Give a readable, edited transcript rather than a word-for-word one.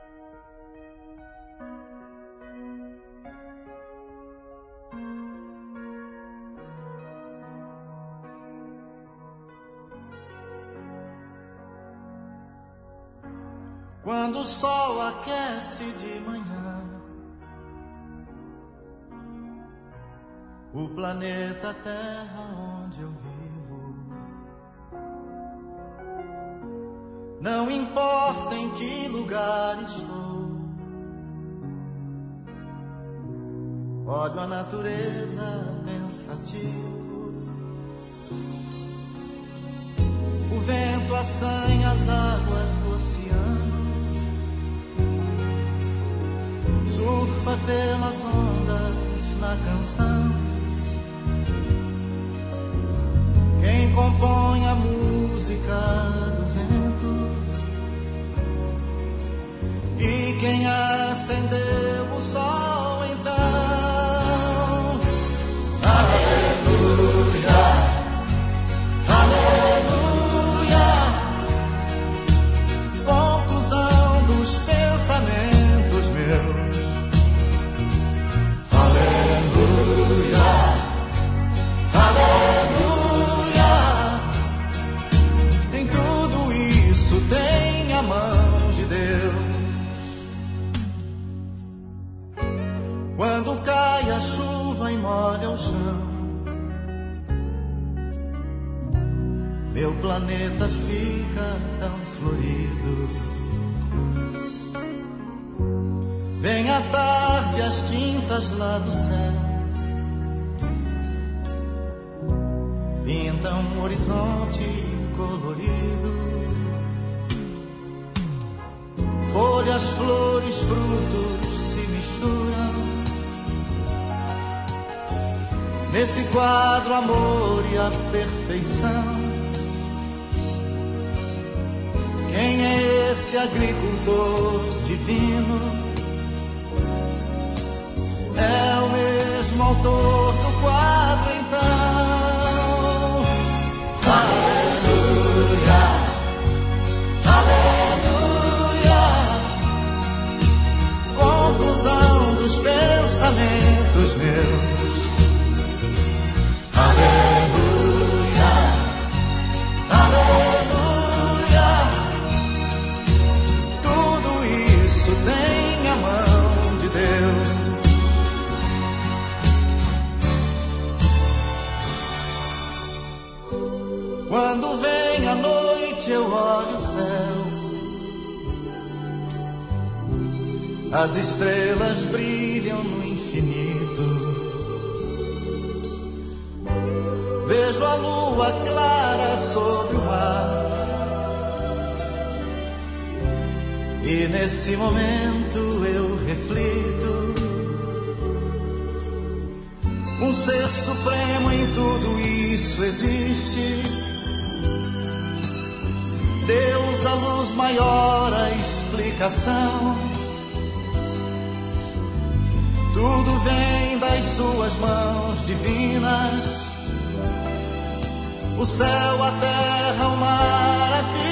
Quando o sol aquece de manhã, o planeta Terra onde eu vivo, não importa em que lugar estou, olho a natureza pensativo, o vento assanha as águas do oceano, surfa pelas ondas na canção. Quem compõe a música do vento e quem acendeu o sol então. Aleluia, aleluia, conclusão dos pensamentos meus. Tem a mão de Deus. Quando cai a chuva e molha o chão, meu planeta fica tão florido. Vem à tarde as tintas lá do céu, pintam um horizonte colorido. Folhas, flores, frutos se misturam nesse quadro, amor e a perfeição. Quem é esse agricultor divino? É o mesmo autor do quadro, então. Aleluia, aleluia, conclusão dos pensamentos meus. Aleluia, aleluia, tudo isso tem a mão de Deus. Quando vem a noite eu olho o céu, as estrelas brilham no infinito, vejo a lua clara sobre o mar, e nesse momento eu reflito, um ser supremo em tudo isso existe, Deus, a luz maior, a explicação. Tudo vem das suas mãos divinas, o céu, a terra, o mar, a vida.